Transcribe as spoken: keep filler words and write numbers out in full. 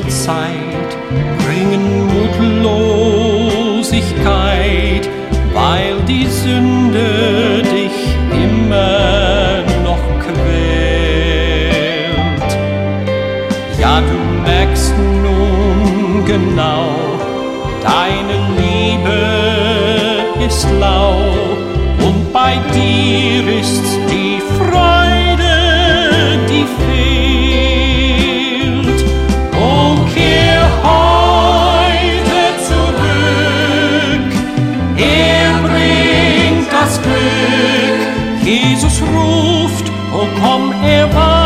Zeit bringen Mutlosigkeit, weil die Sünde dich immer noch quält. Ja, du merkst nun genau, deine Liebe ist lau, und bei dir ist die Freude, die fehlt. Oh, kehr heute zurück, er bringt das Glück. Jesus ruft, oh komm, er war